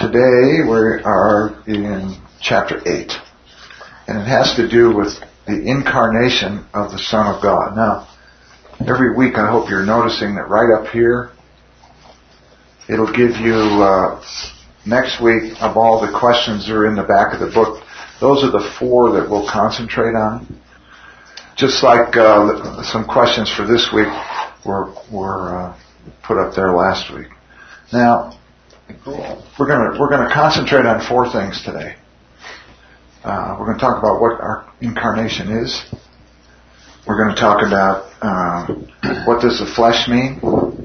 Today we are in chapter 8, and it has to do with the incarnation of the Son of God. Now, every week I hope you're noticing that right up here, it'll give you, next week, of all the questions that are in the back of the book, those are the 4 that we'll concentrate on. Just like some questions for this week were put up there last week. Now, we're going to concentrate on 4 things today. We're going to talk about what our incarnation is. We're going to talk about what does the flesh mean?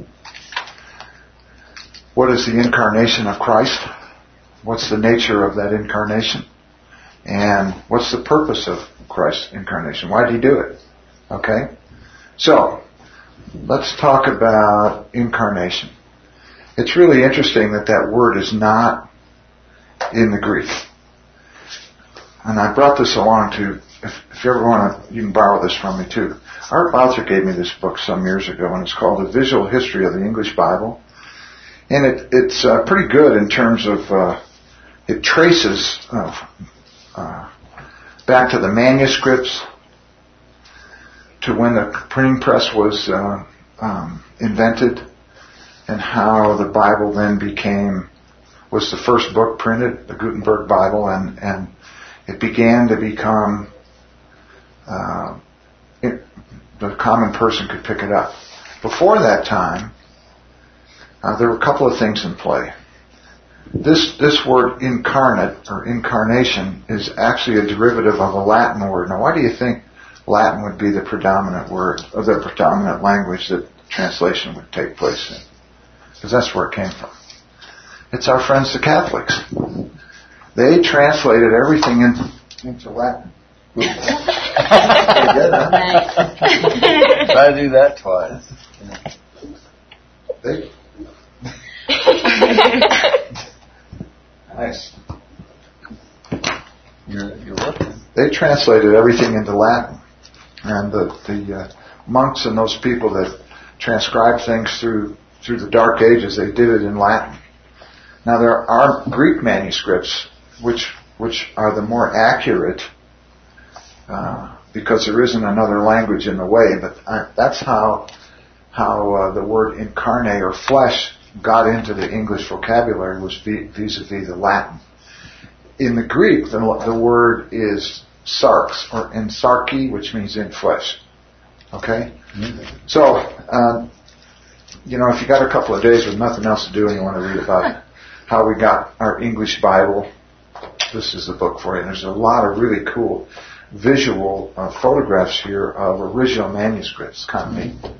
What is the incarnation of Christ? What's the nature of that incarnation? And what's the purpose of Christ's incarnation? Why did he do it? Okay? So, let's talk about incarnation. It's really interesting that word is not in the Greek. And I brought this along to, if you ever want to, you can borrow this from me too. Art Boutzer gave me this book some years ago, and it's called A Visual History of the English Bible. And it's pretty good in terms of, it traces back to the manuscripts, to when the printing press was invented, and how the Bible then was the first book printed, the Gutenberg Bible, and it began to become, the common person could pick it up. Before that time, there were a couple of things in play. This word incarnate, or incarnation, is actually a derivative of a Latin word. Now, why do you think Latin would be the predominant word, or the predominant language that translation would take place in? Because that's where it came from. It's our friends the Catholics. They translated everything into Latin. They did, huh? Try to do that twice. Nice. You're looking. They translated everything into Latin, and the monks and those people that transcribed things through the Dark Ages, they did it in Latin. Now there are Greek manuscripts which are the more accurate, because there isn't another language in the way. But that's how the word incarnate, or flesh, got into the English vocabulary, was vis-a-vis the Latin. In the Greek, the word is sarx, or in sarki, which means in flesh. Okay? Mm-hmm. So, if you got a couple of days with nothing else to do and you want to read about how we got our English Bible, this is the book for you. And there's a lot of really cool visual photographs here of original manuscripts. Kind of neat.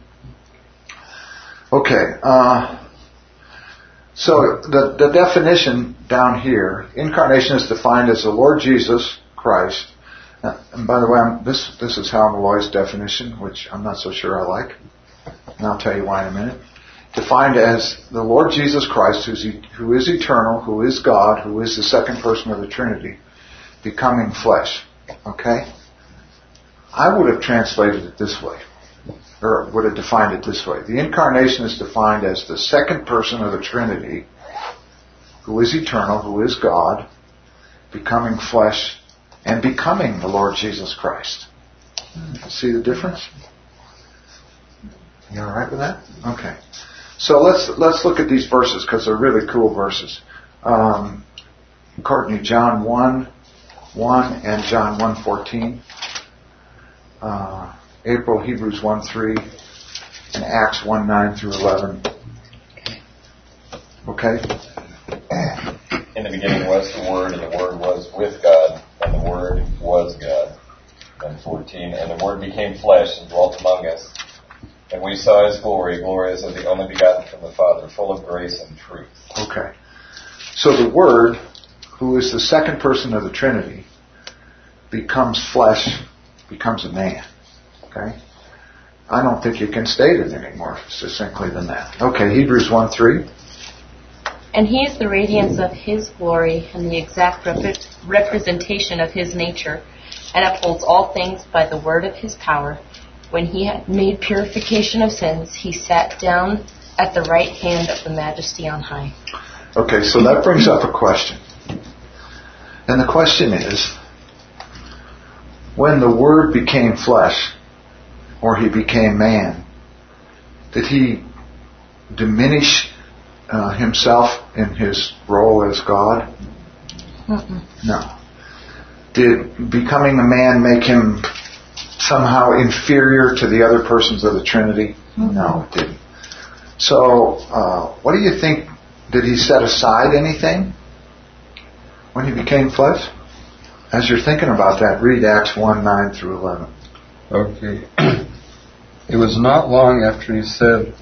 Okay. So the definition down here, incarnation is defined as the Lord Jesus Christ. And by the way, this is Hal Malloy's definition, which I'm not so sure I like. And I'll tell you why in a minute. Defined as the Lord Jesus Christ, who is eternal, who is God, who is the second person of the Trinity, becoming flesh. Okay? I would have translated it this way, or would have defined it this way. The incarnation is defined as the second person of the Trinity, who is eternal, who is God, becoming flesh, and becoming the Lord Jesus Christ. See the difference? You all right with that? Okay. So let's look at these verses, because they're really cool verses. Courtney, John 1:1 and John 1:14. April, Hebrews 1:3 and Acts 1:9 through 11. Okay? In the beginning was the Word, and the Word was with God, and the Word was God. And 14, and the Word became flesh and dwelt among us. And we saw His glory, glory as of the only begotten from the Father, full of grace and truth. Okay. So the Word, who is the second person of the Trinity, becomes flesh, becomes a man. Okay? I don't think you can state it any more succinctly than that. Okay, Hebrews 1:3. And He is the radiance of His glory and the exact representation of His nature, and upholds all things by the word of His power. When He had made purification of sins, He sat down at the right hand of the Majesty on high. Okay, so that brings up a question. And the question is, when the Word became flesh, or He became man, did He diminish Himself in His role as God? No. Did becoming a man make Him somehow inferior to the other persons of the Trinity? No, it didn't. So, what do you think? Did He set aside anything when He became flesh? As you're thinking about that, read Acts 1:9 through 11. Okay. It was not long after He said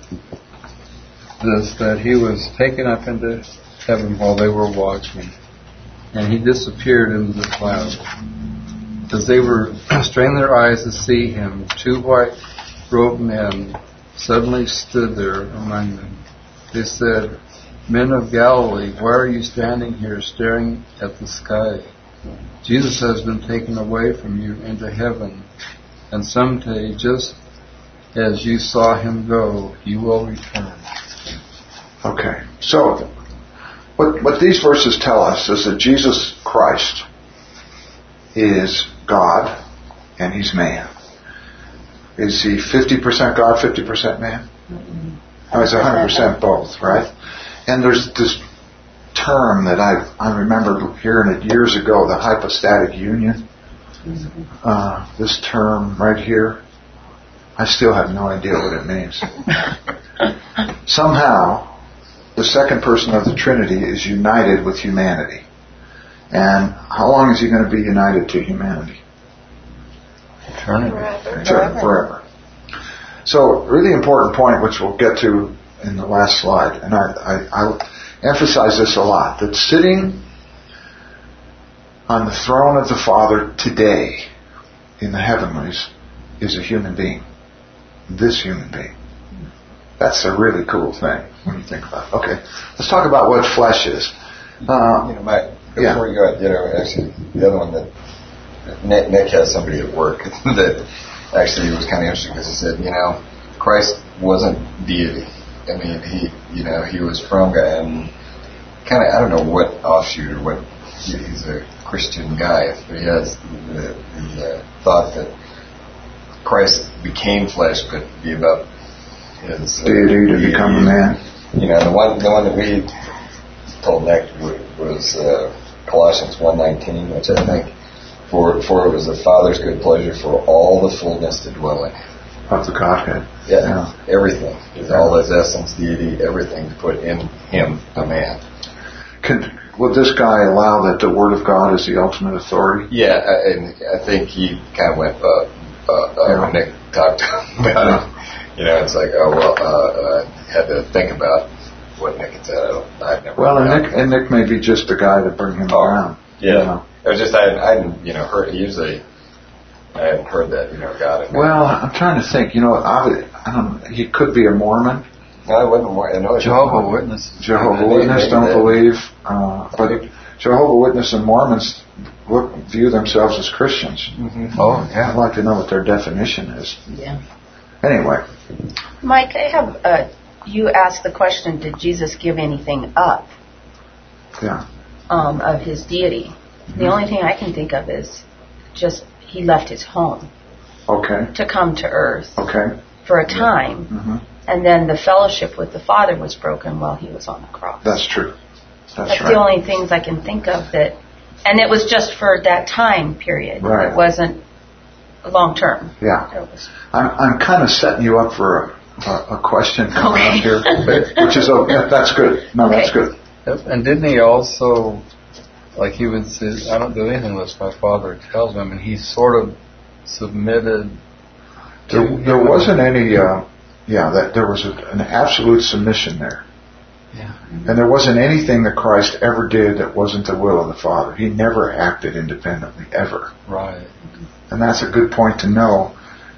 this that He was taken up into heaven while they were watching, and He disappeared into the clouds. As they were straining their eyes to see Him, 2 white-robed men suddenly stood there among them. They said, "Men of Galilee, why are you standing here staring at the sky? Jesus has been taken away from you into heaven, and someday, just as you saw Him go, He will return." Okay, so what these verses tell us is that Jesus Christ is God and He's man. Is He 50% God, 50% man? No, He's 100% both, right? And there's this term that I remember hearing it years ago, the hypostatic union. This term right here, I still have no idea what it means. Somehow, the second person of the Trinity is united with humanity. And how long is He going to be united to humanity? Eternity. Forever. So, really important point, which we'll get to in the last slide, and I emphasize this a lot, that sitting on the throne of the Father today in the heavenlies is a human being. This human being. That's a really cool thing when you think about it. Okay, let's talk about what flesh is. Mike, before you go, actually, the other one that Nick has somebody at work that actually was kind of interesting because he said, Christ wasn't deity. I mean, he was from God, and kind of, I don't know what offshoot or what, he's a Christian guy, but he has the thought that Christ became flesh, but be about his deity to become a man. The one that we told Nick was Colossians 1:19, which I think, for it was the Father's good pleasure for all the fullness to dwell in. Of the Godhead. Yeah. Everything. All His essence, deity, everything to put in Him, a man. Would this guy allow that the Word of God is the ultimate authority? Yeah, and I think he kind of went, when Nick talked about it, it's like, I had to think about what Nick had said. I've never. Well, and Nick may be just the guy to bring him around. Yeah. It was just, I hadn't, heard, usually, I hadn't heard that, God. Well, I'm trying to think, he could be a Mormon. No, I wasn't Mormon. Jehovah's Witness. Jehovah's Witness don't believe, but Jehovah's Witness and Mormons view themselves as Christians. Mm-hmm. Oh, yeah. I'd like to know what their definition is. Yeah. Anyway. Mike, I have, you asked the question, did Jesus give anything up? Yeah. Of His deity? Mm-hmm. The only thing I can think of is just He left His home. Okay. To come to earth. Okay. For a time. Mm-hmm. And then the fellowship with the Father was broken while He was on the cross. That's true. That's right. The only things I can think of that, and it was just for that time period. Right. It wasn't long term. Yeah. I'm kind of setting you up for a question coming up here, which is that's good. No, that's good. Yep. And didn't He also, like He would say, I don't do anything unless my Father tells me. I mean, He sort of submitted. There wasn't any. That there was an absolute submission there. Yeah. And there wasn't anything that Christ ever did that wasn't the will of the Father. He never acted independently, ever. Right. And that's a good point to know.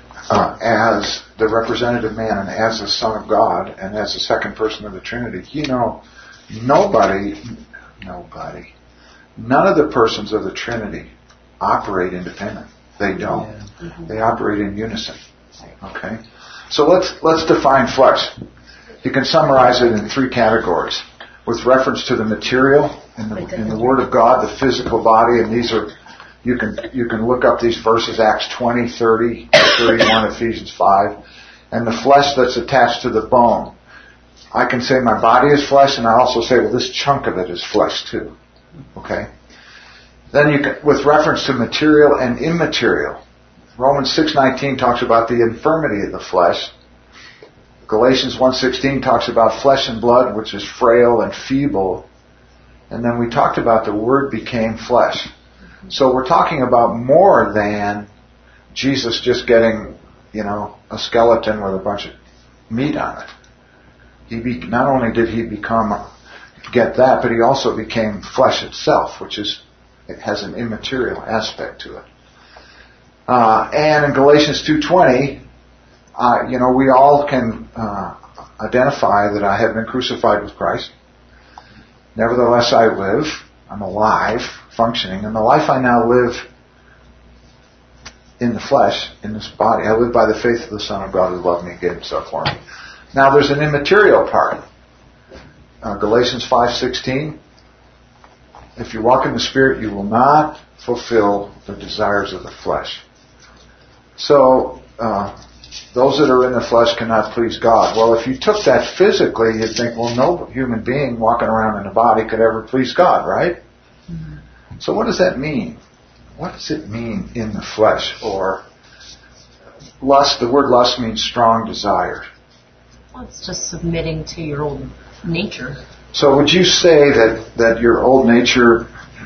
As the representative man and as the Son of God and as the second person of the Trinity, none of the persons of the Trinity operate independent. They don't. Yeah. Mm-hmm. They operate in unison. Okay? So let's define flesh. You can summarize it in 3 categories. with reference to the material in the Word of God, the physical body, and these are, you can look up these verses, Acts 20, 30, 31, Ephesians 5, and the flesh that's attached to the bone. I can say my body is flesh, and I also say, well, this chunk of it is flesh too. Okay? Then you can, with reference to material and immaterial, Romans 6:19 talks about the infirmity of the flesh. Galatians 1:16 talks about flesh and blood, which is frail and feeble. And then we talked about the Word became flesh. So we're talking about more than Jesus just getting, a skeleton with a bunch of meat on it. Not only did he get that, but he also became flesh itself, it has an immaterial aspect to it. And in Galatians 2:20, we all can identify that I have been crucified with Christ. Nevertheless, I live. I'm alive, functioning, and the life I now live in the flesh, in this body, I live by the faith of the Son of God who loved me and gave himself for me. Now, there's an immaterial part. Galatians 5:16. If you walk in the Spirit, you will not fulfill the desires of the flesh. So, those that are in the flesh cannot please God. Well, if you took that physically, you'd think, well, no human being walking around in a body could ever please God, right? Mm-hmm. So what does that mean? What does it mean in the flesh? Or lust, the word lust means strong desire. Well, it's just submitting to your old nature. So would you say that your old nature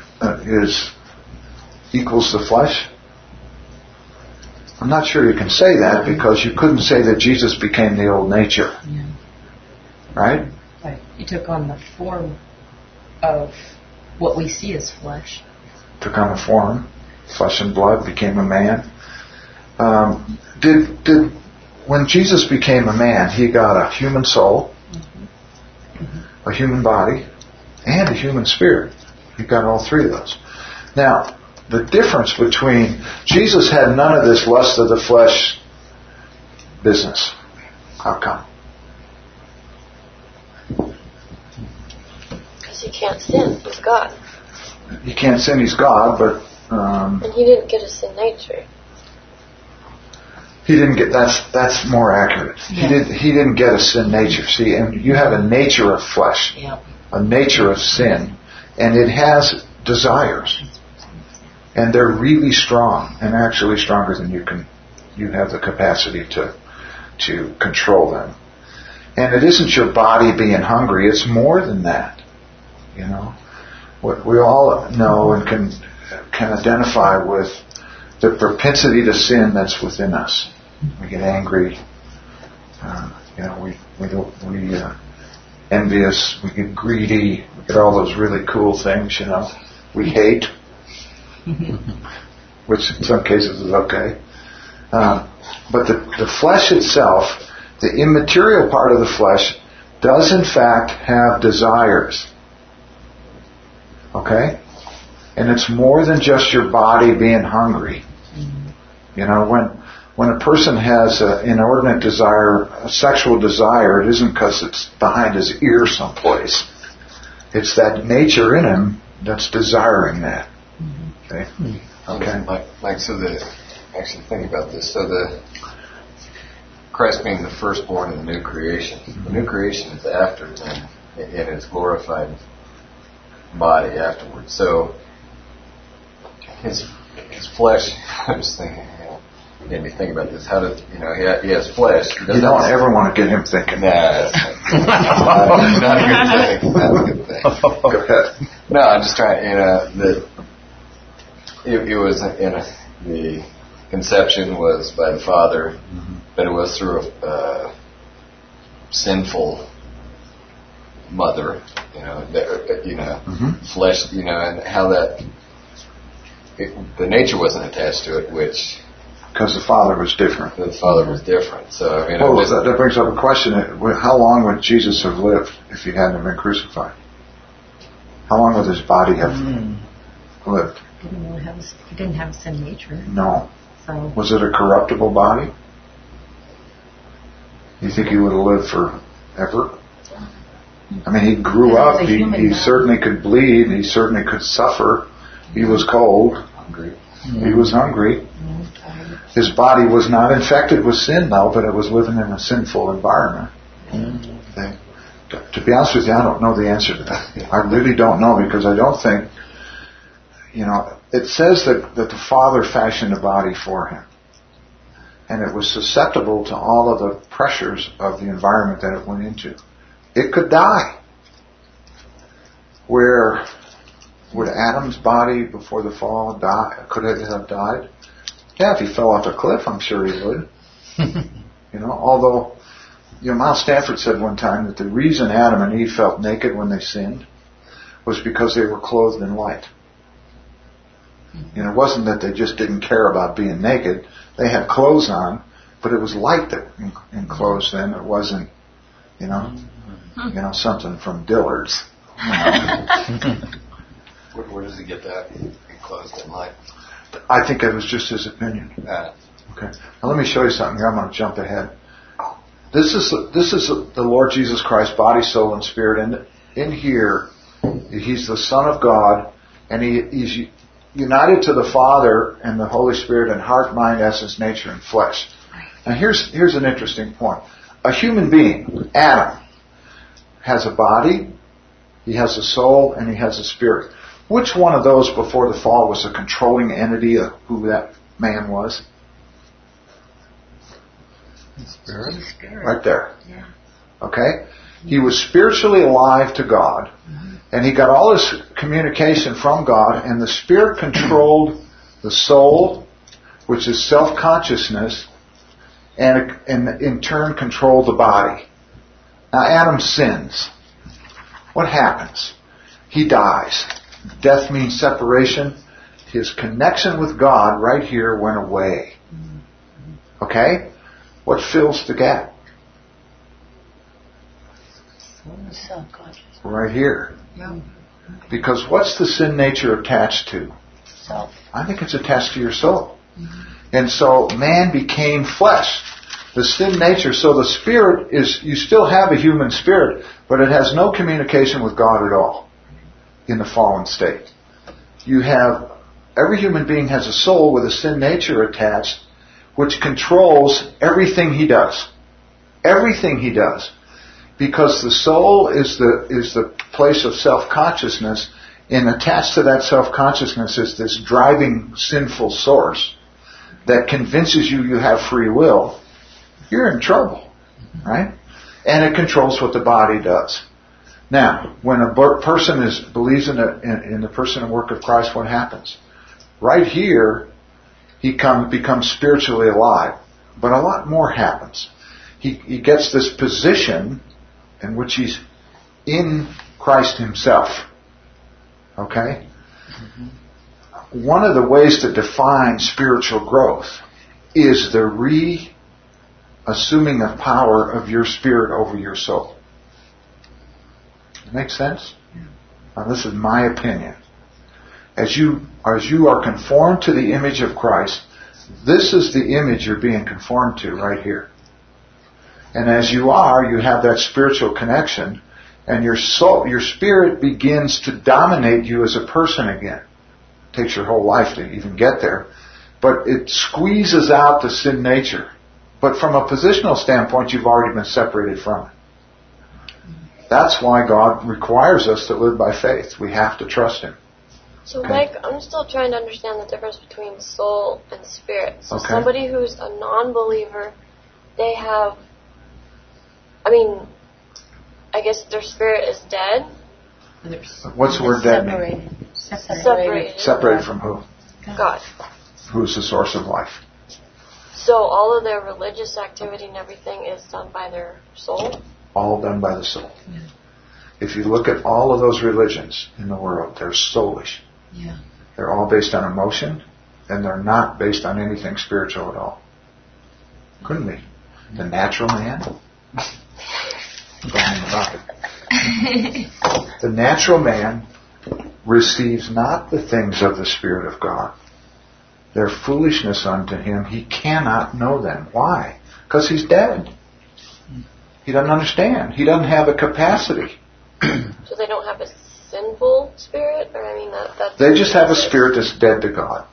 equals the flesh? I'm not sure you can say that because you couldn't say that Jesus became the old nature. Yeah. Right? Right. He took on the form of what we see as flesh. Took on a form, flesh and blood, became a man. When Jesus became a man, he got a human soul, a human body, and a human spirit. He got all three of those. Now, the difference between Jesus had none of this lust of the flesh business. How come? Because he can't sin. He's God. He can't sin. He's God, but and he didn't get a sin nature. He didn't get. That's more accurate. Yeah. He didn't get a sin nature. See, and you have a nature of flesh, a nature of sin, and it has desires. And they're really strong, and actually stronger than you have the capacity to control them. And it isn't your body being hungry, it's more than that. What we all know and can identify with the propensity to sin that's within us. We get angry, we envious, we get greedy, we get all those really cool things, We hate. Which in some cases is okay. But the flesh itself, the immaterial part of the flesh, does in fact have desires. Okay? And it's more than just your body being hungry. When a person has an inordinate desire, a sexual desire, it isn't because it's behind his ear someplace. It's that nature in him that's desiring that. Okay. Actually think about this. So Christ being the firstborn in the new creation. The new creation is after him in his glorified body afterwards. So his flesh. I'm just thinking. Made me think about this. How does he has flesh? You don't ever want to get him thinking. Nah, not a good thing. Not a good thing. Go ahead. No, I'm just trying. That it was the conception was by the Father, but it was through a sinful mother. Flesh. And how the nature wasn't attached to it, which. Because the Father was different. The Father was different. So that brings up a question. How long would Jesus have lived if he hadn't been crucified? How long would his body have lived? He didn't have a sin nature. No. So. Was it a corruptible body? You think he would have lived forever? I mean, he grew up. He certainly could bleed. He certainly could suffer. He was cold. Hungry. He was hungry. His body was not infected with sin, though, but it was living in a sinful environment. Okay. To be honest with you, I don't know the answer to that. I really don't know, because I don't think, it says that the Father fashioned a body for him. And it was susceptible to all of the pressures of the environment that it went into. It could die. Where would Adam's body before the fall die? Could it have died? Yeah, if he fell off a cliff, I'm sure he would. Although, Miles Stanford said one time that the reason Adam and Eve felt naked when they sinned was because they were clothed in light. It wasn't that they just didn't care about being naked. They had clothes on, but it was light that enclosed them. It wasn't, something from Dillard's. Where does he get that? Enclosed in light? I think it was just his opinion. Okay. Now let me show you something here. I'm going to jump ahead. This is the Lord Jesus Christ, body, soul, and spirit. And in here, he's the Son of God, and he's united to the Father and the Holy Spirit in heart, mind, essence, nature, and flesh. Now here's an interesting point. A human being, Adam, has a body, he has a soul, and he has a spirit. Which one of those before the fall was a controlling entity of who that man was? Spirit. Right there. Yeah. Okay? He was spiritually alive to God, and he got all his communication from God, and the Spirit controlled the soul, which is self-consciousness, and in turn controlled the body. Now Adam sins. What happens? He dies. Death means separation. His connection with God right here went away. Okay? What fills the gap? Self-conscious. Right here. Yeah. Because what's the sin nature attached to? Self. I think it's attached to your soul. And so man became flesh. The sin nature, so the spirit is, you still have a human spirit, but it has no communication with God at all in the fallen state. Every human being has a soul with a sin nature attached, which controls everything he does. Everything he does. Because the soul is the place of self-consciousness, and attached to that self-consciousness is this driving sinful source that convinces you have free will. You're in trouble, right? And it controls what the body does. Now, when a person believes in the person and work of Christ, what happens? Right here, he becomes spiritually alive. But a lot more happens. He gets this position in which he's in Christ himself. Okay? One of the ways to define spiritual growth is the reassuming of power of your spirit over your soul. Make sense? Now this is my opinion. As you are conformed to the image of Christ, this is the image you're being conformed to right here. And as you have that spiritual connection, and your soul, your spirit begins to dominate you as a person again. It takes your whole life to even get there. But it squeezes out the sin nature. But from a positional standpoint, you've already been separated from it. That's why God requires us to live by faith. We have to trust Him. So, Mike, I'm still trying to understand the difference between soul and spirit. So Okay. somebody who's a non-believer, they have, I guess their spirit is dead. What's the word dead mean? Separated. Separated from who? God. Who's the source of life? So all of their religious activity and everything is done by their soul? All done by the soul. If you look at all of those religions in the world, they're soulish. Yeah. They're all based on emotion, and they're not based on anything spiritual at all. Couldn't be. The natural man? The natural man receives not the things of the Spirit of God. They're foolishness unto him. He cannot know them. Why? Because he's dead. He doesn't understand. He doesn't have a capacity. So they don't have a sinful spirit, or I mean that's. They just have a spirit that's dead to God.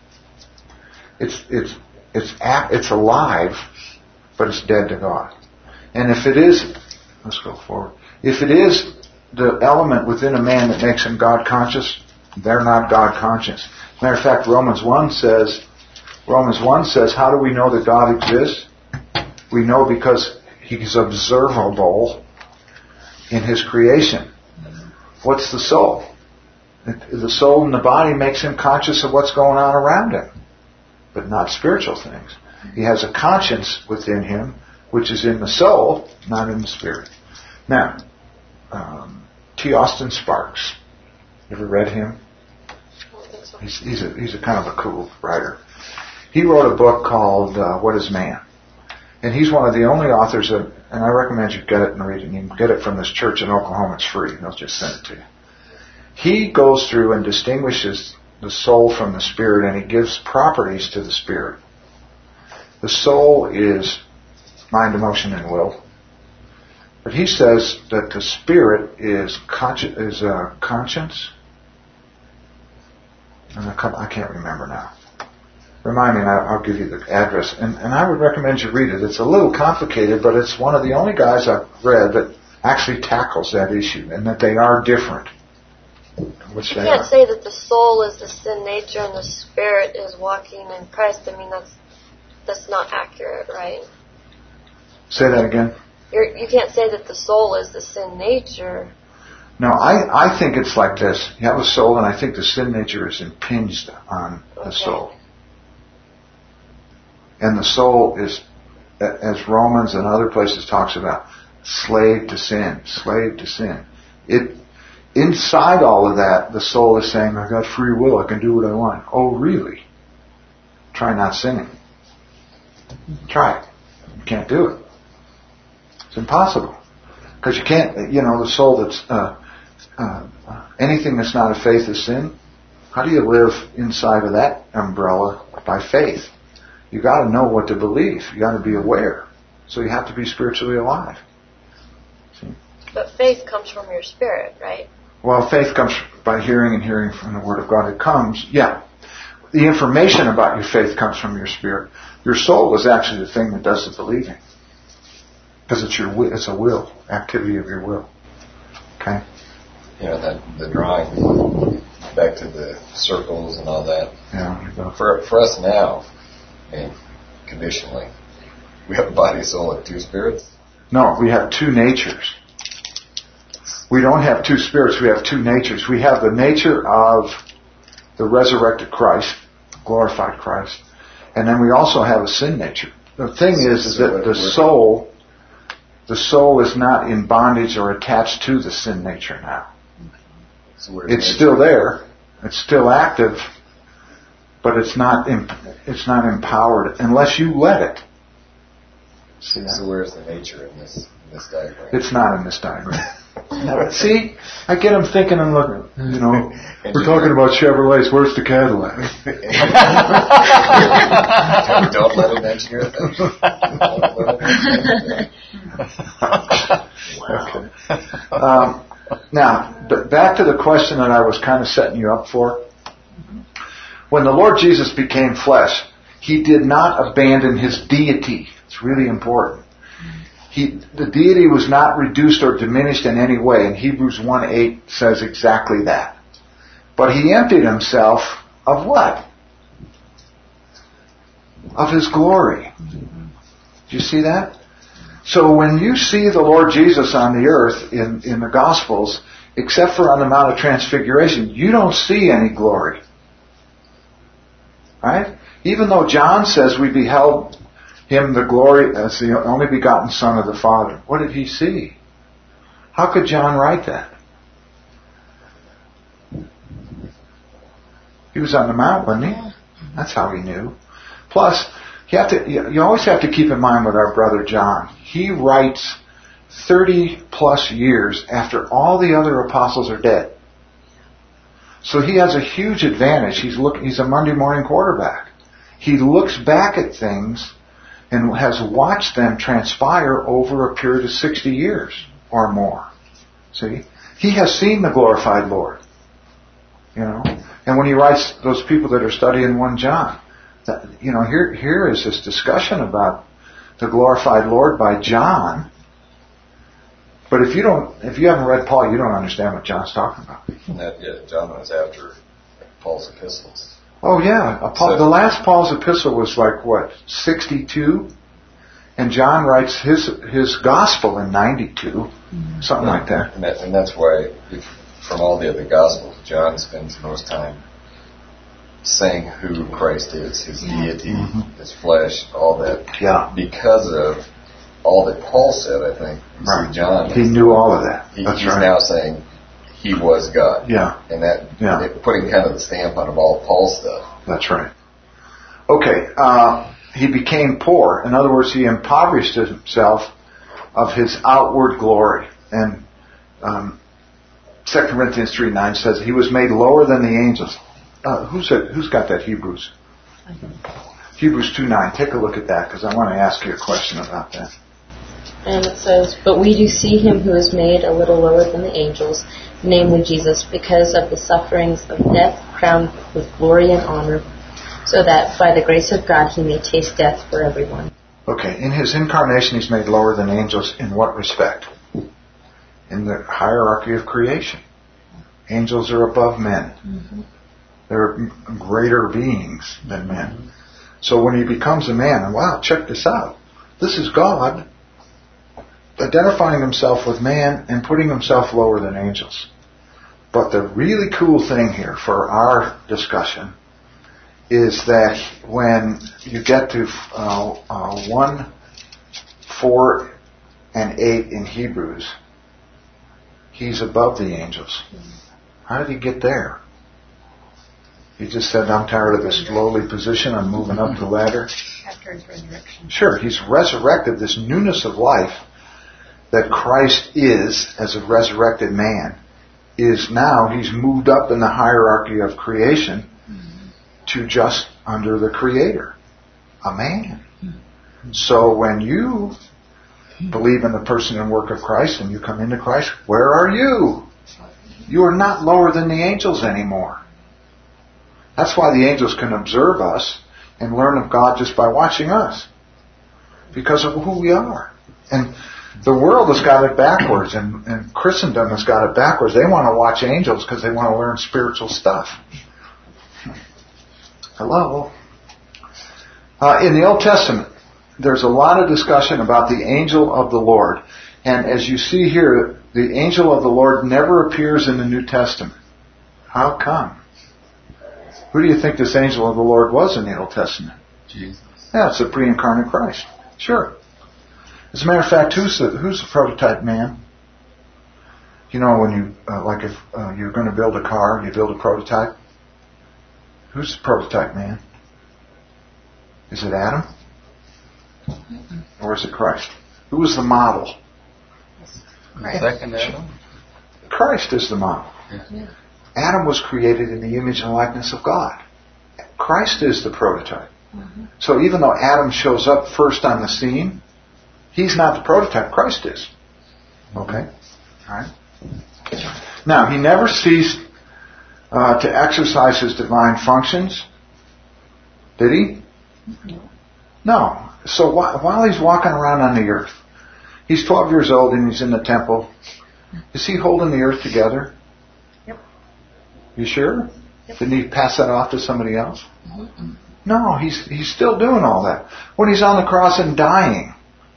It's alive, but it's dead to God. And if it is, let's go forward. If it is the element within a man that makes him God conscious, they're not God conscious. Matter of fact, Romans 1 says, how do we know that God exists? We know because He's observable in His creation. What's the soul? The soul in the body makes him conscious of what's going on around him, but not spiritual things. He has a conscience within him, which is in the soul, not in the spirit. Now, T. Austin Sparks. You ever read him? He's a kind of a cool writer. He wrote a book called What is Man? And he's one of the only authors that, and I recommend you get it and read it. You can get it from this church in Oklahoma. It's free. They'll just send it to you. He goes through and distinguishes the soul from the spirit, and he gives properties to the spirit. The soul is mind, emotion, and will. But he says that the spirit is conscience. And I can't remember now. Remind me, and I'll give you the address. And I would recommend you read it. It's a little complicated, but it's one of the only guys I've read that actually tackles that issue, and that they are different. You can't say that the soul is the sin nature and the spirit is walking in Christ. I mean, that's not accurate, right? Say that again. You can't say that the soul is the sin nature. No, I think it's like this. You have a soul, and I think the sin nature is impinged on the soul. And the soul is, as Romans and other places talks about, slave to sin, slave to sin. Inside all of that, the soul is saying, I've got free will, I can do what I want. Oh, really? Try not sinning. Try it. You can't do it. It's impossible. Because you can't, the soul that's, anything that's not of faith is sin. How do you live inside of that umbrella? By faith. You got to know what to believe. You got to be aware. So you have to be spiritually alive. See? But faith comes from your spirit, right? Well, faith comes by hearing, and hearing from the Word of God. It comes, the information about your faith comes from your spirit. Your soul is actually the thing that does the believing. Because it's a will, activity of your will. Okay? The drawing, back to the circles and all that. Yeah. For us now, conditionally, we have a body, soul, and two spirits? No, we have two natures. We don't have two spirits, we have two natures. We have the nature of the resurrected Christ, glorified Christ, and then we also have a sin nature. The thing is that the soul is not in bondage or attached to the sin nature now. It's still there, it's still active, but it's not empowered unless you let it. See that? So where's the nature in this diagram? It's not in this diagram. See, I get them thinking and looking. We're talking about Chevrolets. Where's the Cadillac? Don't let him engineer that. Okay. Now, back to the question that I was kind of setting you up for. When the Lord Jesus became flesh, He did not abandon His deity. It's really important. The deity was not reduced or diminished in any way, and Hebrews 1:8 says exactly that. But He emptied Himself of what? Of His glory. Do you see that? So when you see the Lord Jesus on the earth in the Gospels, except for on the Mount of Transfiguration, you don't see any glory. Right? Even though John says we beheld Him, the glory, as the only begotten Son of the Father. What did he see? How could John write that? He was on the mount, wasn't he? That's how he knew. Plus, you always have to keep in mind with our brother John. He writes 30 plus years after all the other apostles are dead. So he has a huge advantage. He's a Monday morning quarterback. He looks back at things and has watched them transpire over a period of 60 years or more. See? He has seen the glorified Lord. You know, and when he writes those people that are studying 1 John, here is this discussion about the glorified Lord by John. But if you haven't read Paul, you don't understand what John's talking about. John was after Paul's epistles. Oh yeah, the last Paul's epistle was 62, and John writes his gospel in 92, something like that. And that's why, from all the other gospels, John spends most time saying who Christ is, his deity, his flesh, all that. Yeah. Because of all that Paul said, I think. Right. See, John, he knew all of that. He's now saying he was God. Yeah. And putting kind of the stamp on all Paul's stuff. That's right. Okay. He became poor. In other words, he impoverished himself of his outward glory. And 2 Corinthians 3:9 says he was made lower than the angels. Who's got that Hebrews? Hebrews 2:9. Take a look at that because I want to ask you a question about that. And it says, "But we do see him who is made a little lower than the angels, namely Jesus, because of the sufferings of death, crowned with glory and honor, so that by the grace of God he may taste death for everyone." Okay, in his incarnation he's made lower than angels in what respect? In the hierarchy of creation. Angels are above men. They're greater beings than men. So when he becomes a man, and wow, check this out. This is God identifying himself with man and putting himself lower than angels. But the really cool thing here for our discussion is that when you get to 1, 4, and 8 in Hebrews, he's above the angels. How did he get there? He just said, I'm tired of this lowly position, I'm moving up the ladder. After his resurrection. Sure, he's resurrected this newness of life that Christ is as a resurrected man. Is now, he's moved up in the hierarchy of creation to just under the Creator, a man. So when you believe in the person and work of Christ and you come into Christ, where are you? You are not lower than the angels anymore. That's why the angels can observe us and learn of God just by watching us, because of who we are. And the world has got it backwards, and Christendom has got it backwards. They want to watch angels because they want to learn spiritual stuff. Hello? In the Old Testament, there's a lot of discussion about the angel of the Lord. And as you see here, the angel of the Lord never appears in the New Testament. How come? Who do you think this angel of the Lord was in the Old Testament? Jesus. Yeah, it's the pre-incarnate Christ. Sure. As a matter of fact, who's the prototype man? You know, when you, if you're going to build a car, you build a prototype. Who's the prototype man? Is it Adam? Or is it Christ? Who was the model? Second Adam? Christ is the model. Yeah. Adam was created in the image and likeness of God. Christ is the prototype. So even though Adam shows up first on the scene, he's not the prototype. Christ is. Okay? Alright? Now, he never ceased to exercise his divine functions. Did he? No. So while he's walking around on the earth, he's 12 years old and he's in the temple. Is he holding the earth together? Yep. You sure? Yep. Didn't he pass that off to somebody else? No, he's still doing all that. When he's on the cross and dying,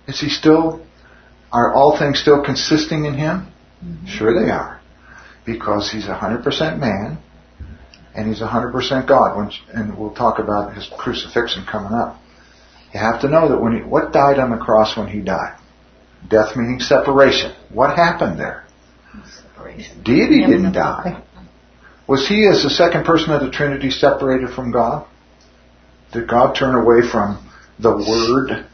are all things still consisting in him? Sure they are. Because he's 100% man and he's 100% God. And we'll talk about his crucifixion coming up. You have to know that what died on the cross when he died? Death meaning separation. What happened there? Separation. Deity didn't die. Was he, as the second person of the Trinity, separated from God? Did God turn away from the Word?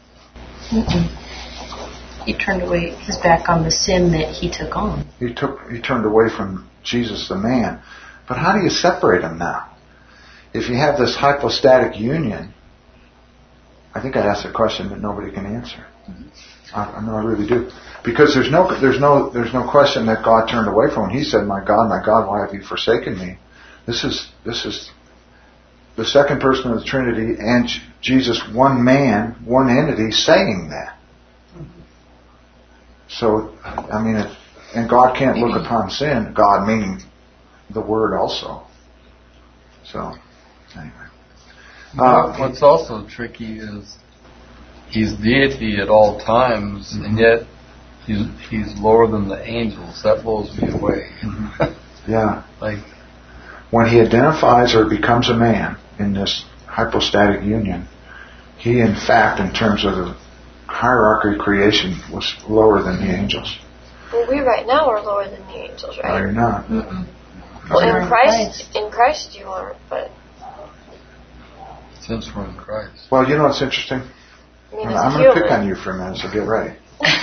He turned away his back on the sin that he took on. He turned away from Jesus the man. But how do you separate them now? If you have this hypostatic union, I think I'd ask a question that nobody can answer. I know I really do. Because there's no question that God turned away from him. He said, my God, why have you forsaken me? This is the second person of the Trinity and Jesus, one man, one entity, saying that. So, I mean, and God can't look upon sin. God meaning the Word also. So, anyway. What's also tricky is he's deity at all times, and yet he's lower than the angels. That blows me away. Yeah. Like when he identifies or becomes a man in this hypostatic union, he in fact, in terms of the hierarchy of creation, was lower than the angels. Well, we right now are lower than the angels, right? No, you're not. Well, in Christ you aren't, but... Since we're in Christ. Well, you know what's interesting? I'm going to pick on you for a minute, so get ready.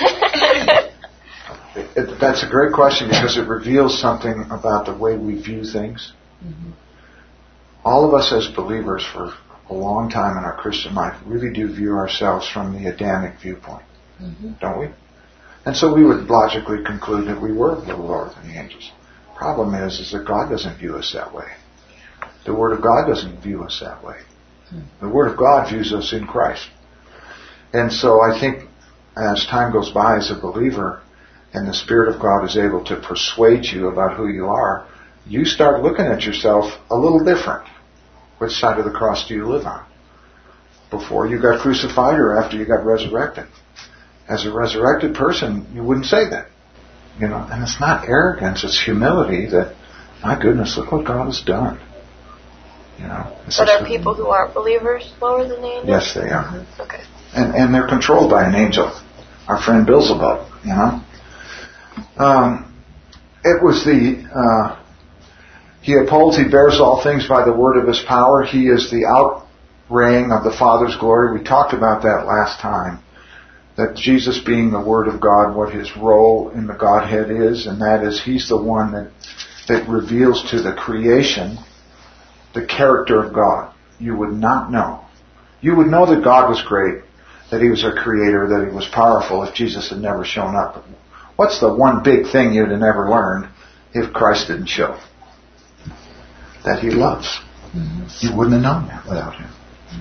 That's a great question because it reveals something about the way we view things. Mm-hmm. All of us as believers for a long time in our Christian life really do view ourselves from the Adamic viewpoint, don't we? And so we would logically conclude that we were a little lower than the angels. Problem is that God doesn't view us that way. The Word of God doesn't view us that way. The Word of God views us in Christ. And so I think as time goes by as a believer and the Spirit of God is able to persuade you about who you are, you start looking at yourself a little different. Which side of the cross do you live on? Before you got crucified or after you got resurrected? As a resurrected person, you wouldn't say that. You know, and it's not arrogance, it's humility that, my goodness, look what God has done. You know. But are people who aren't believers lower than the angels? Yes, they are. Okay. And they're controlled by an angel. Our friend Beelzebub, you know. It was he upholds, he bears all things by the word of his power. He is the outraying of the Father's glory. We talked about that last time. That Jesus being the Word of God, what his role in the Godhead is, and that is he's the one that reveals to the creation the character of God. You would not know. You would know that God was great, that he was a creator, that he was powerful if Jesus had never shown up. What's the one big thing you'd have never learned if Christ didn't show? That he loves. You wouldn't have known that without him.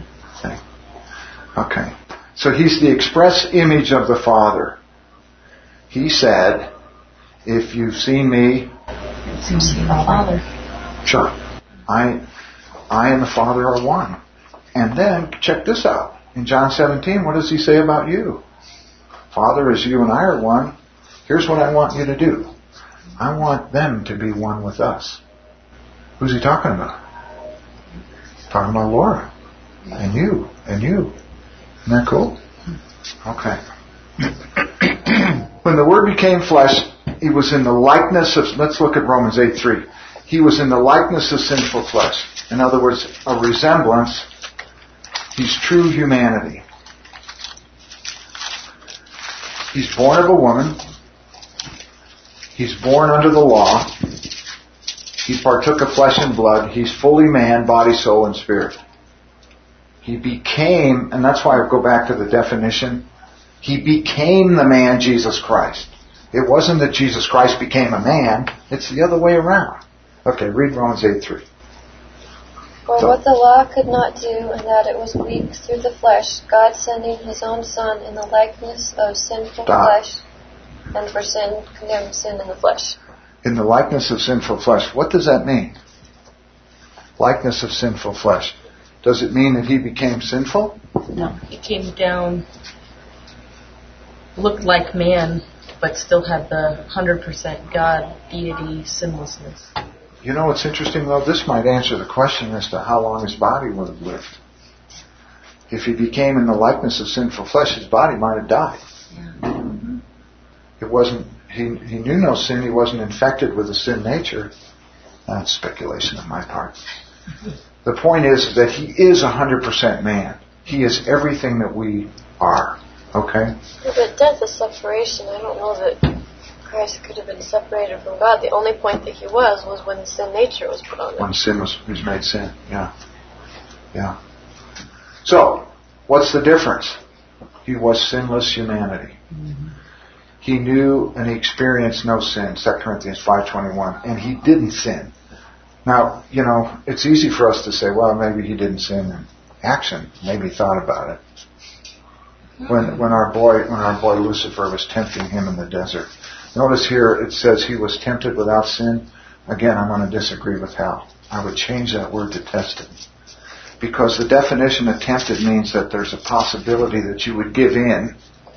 Okay. So he's the express image of the Father. He said, if you've seen me, you've seen the Father. Sure. I and the Father are one. And then, check this out. In John 17, what does he say about you? Father, as you and I are one, here's what I want you to do. I want them to be one with us. Who's he talking about? Talking about Laura. And you. And you. Isn't that cool? Okay. When the Word became flesh, he was in the likeness of, let's look at Romans 8:3. He was in the likeness of sinful flesh. In other words, a resemblance. He's true humanity. He's born of a woman. He's born under the law. He partook of flesh and blood. He's fully man, body, soul, and spirit. He became, and that's why I go back to the definition, he became the man Jesus Christ. It wasn't that Jesus Christ became a man, it's the other way around. Okay, read Romans 8:3. For what the law could not do, in that it was weak through the flesh, God sending his own Son in the likeness of sinful flesh, and for sin, condemned sin in the flesh. In the likeness of sinful flesh. What does that mean? Likeness of sinful flesh. Does it mean that he became sinful? No. He came down, looked like man, but still had the 100% God, deity, sinlessness. You know what's interesting though? This might answer the question as to how long his body would have lived. If he became in the likeness of sinful flesh, his body might have died. Yeah. It wasn't, he knew no sin, he wasn't infected with a sin nature. That's speculation on my part. The point is that he is 100% man. He is everything that we are. Okay? Yeah, but death is separation. I don't know that Christ could have been separated from God. The only point that he was when the sin nature was put on him. When sin was made sin. Yeah. Yeah. So, what's the difference? He was sinless humanity. He knew and he experienced no sin, 2 Corinthians 5:21, and he didn't sin. Now, it's easy for us to say, well, maybe he didn't sin in action. Maybe he thought about it. When our boy Lucifer was tempting him in the desert. Notice here it says he was tempted without sin. Again, I'm going to disagree with Hal. I would change that word to tested. Because the definition of tempted means that there's a possibility that you would give in.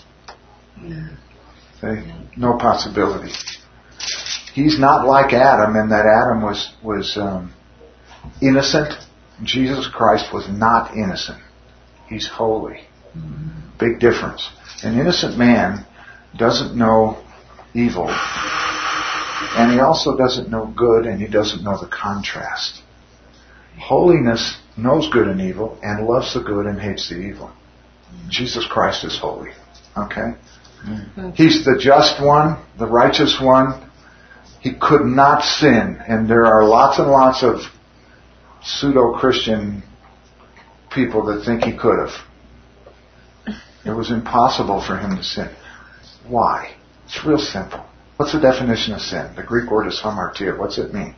Okay? No possibility. He's not like Adam in that Adam was innocent. Jesus Christ was not innocent. He's holy. Big difference. An innocent man doesn't know evil. And he also doesn't know good, and he doesn't know the contrast. Holiness knows good and evil, and loves the good and hates the evil. Jesus Christ is holy. Okay? He's the just one, the righteous one. He could not sin. And there are lots and lots of pseudo-Christian people that think he could have. It was impossible for him to sin. Why? It's real simple. What's the definition of sin? The Greek word is hamartia. What's it mean?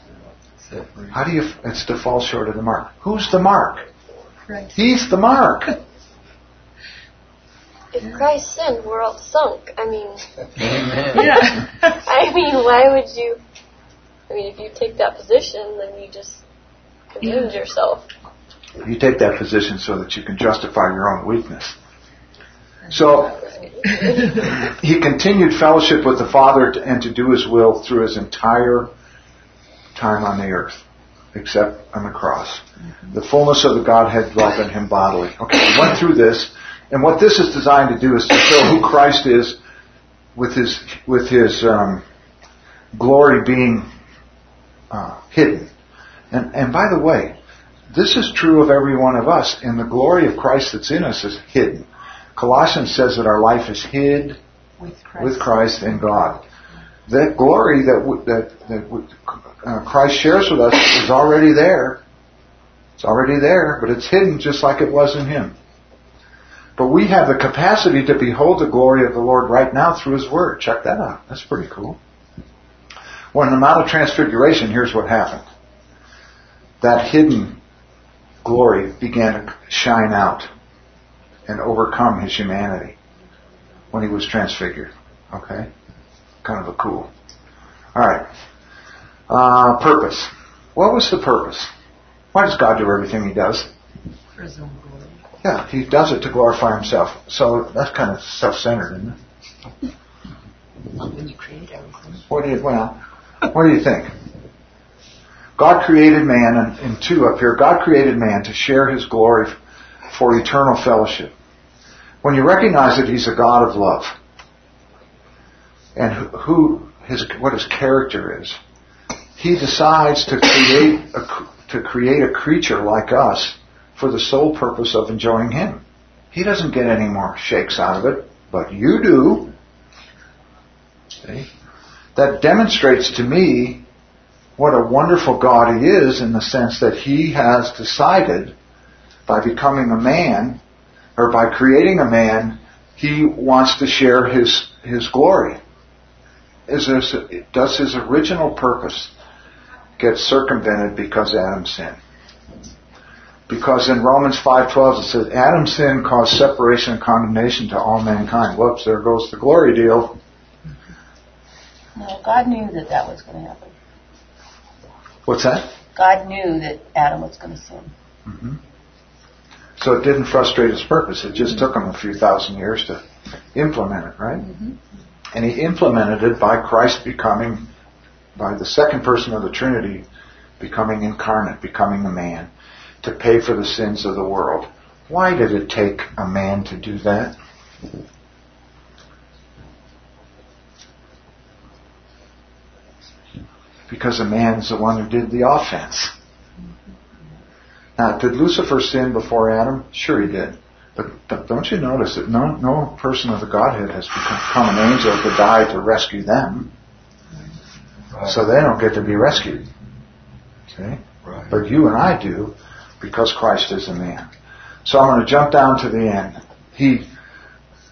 It's to fall short of the mark. Who's the mark? Christ. He's the mark. If Christ sinned, we're all sunk. Amen. Why would you... if you take that position, then you just condemned yourself. You take that position so that you can justify your own weakness. So, he continued fellowship with the Father and to do his will through his entire time on the earth, except on the cross. The fullness of the Godhead dwelt in him bodily. Okay, we went through this, and what this is designed to do is to show who Christ is with his glory being hidden. And by the way, this is true of every one of us, and the glory of Christ that's in us is hidden. Colossians says that our life is hid with Christ in God. That glory that Christ shares with us is already there. It's already there, but it's hidden just like it was in Him. But we have the capacity to behold the glory of the Lord right now through His Word. Check that out. That's pretty cool. When the Mount of Transfiguration, here's what happened. That hidden glory began to shine out and overcome His humanity when He was transfigured. Okay? Kind of a cool. Alright. Purpose. What was the purpose? Why does God do everything He does? For His own glory. Yeah, He does it to glorify Himself. So that's kind of self-centered, isn't it? When you create everything. What do you think? God created man, and two up here, God created man to share His glory for eternal fellowship. When you recognize that He's a God of love, and what His character is, He decides to create a creature like us for the sole purpose of enjoying Him. He doesn't get any more shakes out of it, but you do. See? That demonstrates to me what a wonderful God He is, in the sense that He has decided, by becoming a man, or by creating a man, He wants to share His glory. Does His original purpose get circumvented because Adam sinned? Because in Romans 5:12 it says, Adam's sin caused separation and condemnation to all mankind. Whoops, there goes the glory deal. No, God knew that was going to happen. What's that? God knew that Adam was going to sin. Mm-hmm. So it didn't frustrate His purpose. It just took Him a few thousand years to implement it, right? Mm-hmm. And He implemented it by Christ by the second person of the Trinity, becoming incarnate, becoming a man, to pay for the sins of the world. Why did it take a man to do that? Because a man is the one who did the offense. Now, did Lucifer sin before Adam? Sure he did. But don't you notice that no person of the Godhead has become an angel to die to rescue them. So they don't get to be rescued. See? Right. But you and I do, because Christ is a man. So I'm going to jump down to the end.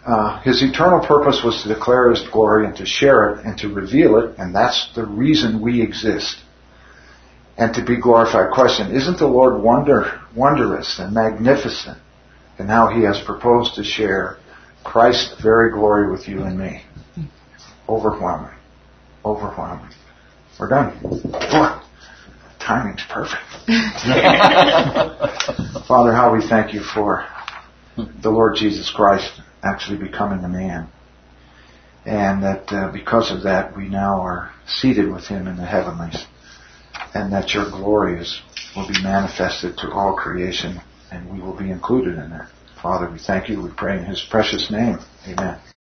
His eternal purpose was to declare His glory and to share it and to reveal it, and that's the reason we exist. And to be glorified. Question, isn't the Lord wondrous and magnificent in how He has proposed to share Christ's very glory with you and me? Overwhelming. Overwhelming. We're done. Boy, timing's perfect. Father, how we thank You for the Lord Jesus Christ actually becoming a man. And that because of that, we now are seated with Him in the heavenlies. And that Your glory will be manifested to all creation, and we will be included in that. Father, we thank You. We pray in His precious name. Amen.